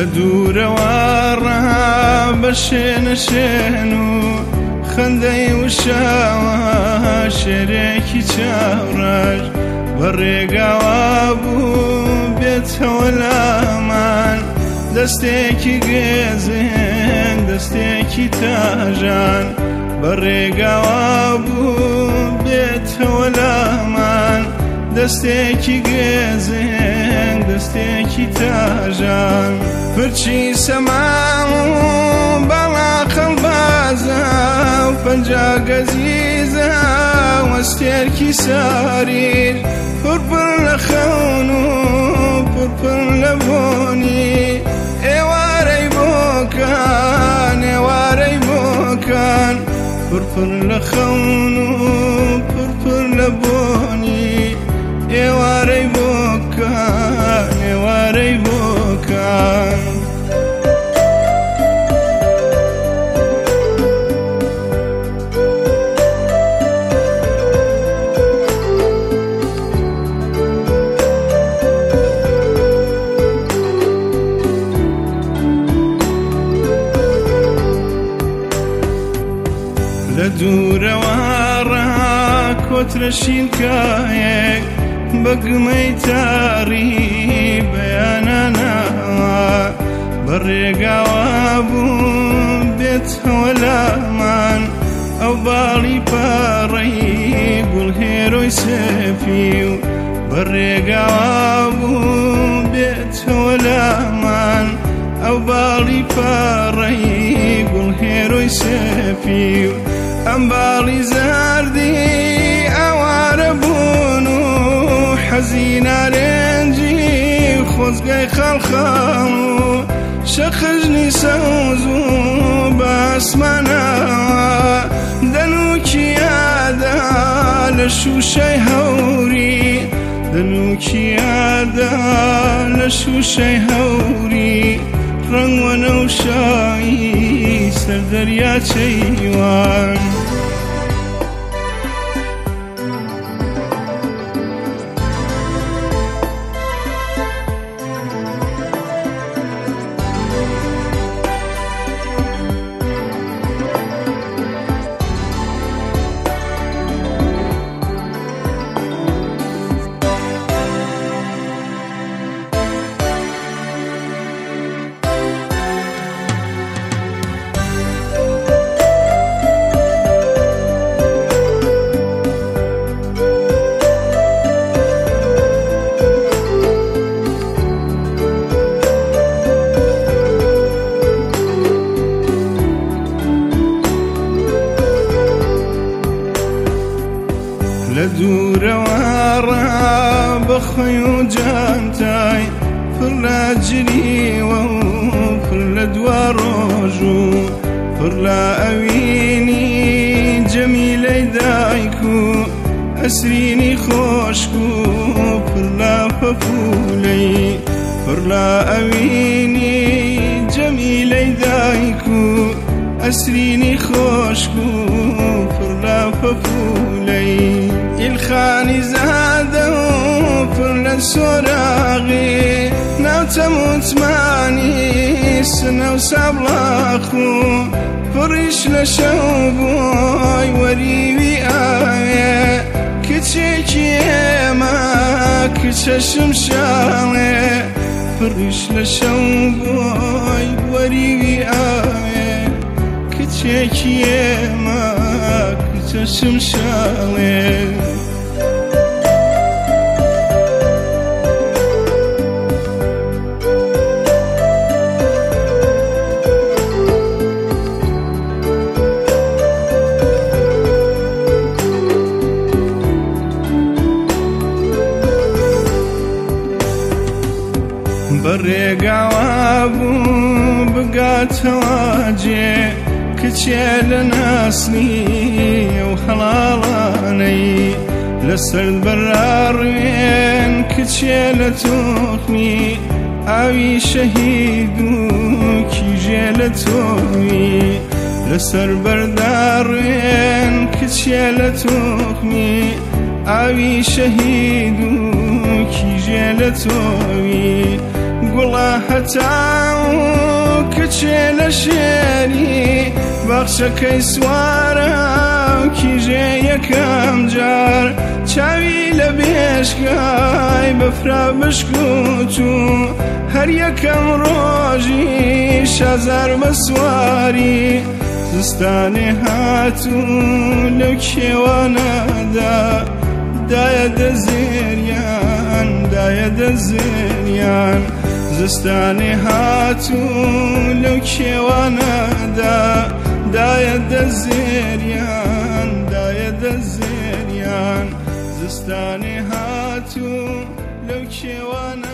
لدورەوە ڕابە شێنە و خەندەی وشاوە شێرێکی چاوڕەش بە ڕێگاوە بوو بێتەوە لامان دەستێکی گێزێن دەستێکی تاژان بە ڕێگاوە بوو بێتەوە لامان دەستێکی گێزێن دەستێکی تاژان پرچی سەماڵ و باڵا خەڵبازە و پەنجا گەزیزە وەستێرکی ساریر پڕپڕ لە خەون و پڕپڕ لە بۆنی ئێوارەی بۆکان ئێوارەی بۆکان پڕپڕ لە خەون و پڕپڕ لە بۆنی ئێوارەی بۆکان ئێوارەی بۆکان لە دوورەوە ڕاکۆترە شینکایەک بە گمەی تاڕی بەیانانەوە بە ڕێگاوە بوو بێتەوە لامان ئەو باڵی پاڕەی گوڵهێرۆی سەفی و بە ڕێگاوە بوو بێتەوە لامان ئەو باڵی پاڕەی گوڵهێرۆی سەفی و ئەم باڵی زاردی ئەوارە بوون و حەزینارێنجی خۆزگای خەڵخەڵ و شەقژنی سەوز و باسمانەوە دەنووکی یادا لە شوشەی هەوری دەنووکی یادا لە شوشەی هەوری ڕەنگوە نەوشایی سەردەریا چەیوان لە دوورەوە ڕابەخۆی و جانتای پڕ لە جریوە و پڕ لە دوا ڕۆژ و پڕ لە ئەوینی جەمیلەی دایک و ئەسرینی خۆشک و پڕ لە پەپولەی پڕ لە ئەوینی جەمیلەی دایک و ئەسرینی خۆشک و پڕ لە پەپولەی ئیلخانی زادە و پڕ لە سۆراغی ناوچە موتمانی سنە و سابڵاق و پڕیش لە شەو بۆی وەریوی ئاوێ کچێکی ئێمە کچە شمشاڵێ پڕیش لە شەو بۆی وەریوی ئاوێ کچێکی ئێمە کچە شمشاڵێ بە ڕێگاوە بوو بگاتەوە جێ کچێ لە ناسنی و هەڵاڵانەی لەسەر بەراڕوێن کچێ لە تۆخمی ئاوی شەهید و کیژێ لە تۆوی لەسەر بەرداڕوێن کچێ لە تۆخمی ئاوی شەهید و کیژێ لە تۆوی گوڵە هەتاو کچێ لە شێری بەخشەکەی سوارە کیژێ یەکەم جار چاوی لە بێشکای بەفرا بشکوت و هەر یەکەم ڕۆژی شەزار بە سواری زستانێ هاتوو لەو کێوانەدا دایە دەزێریان دایە دەزێریان زستانێ هاتوو لەو کێوانەدا دایە دەزێریان دایە دەزێریان زستانێ هاتوو لەو کێوانە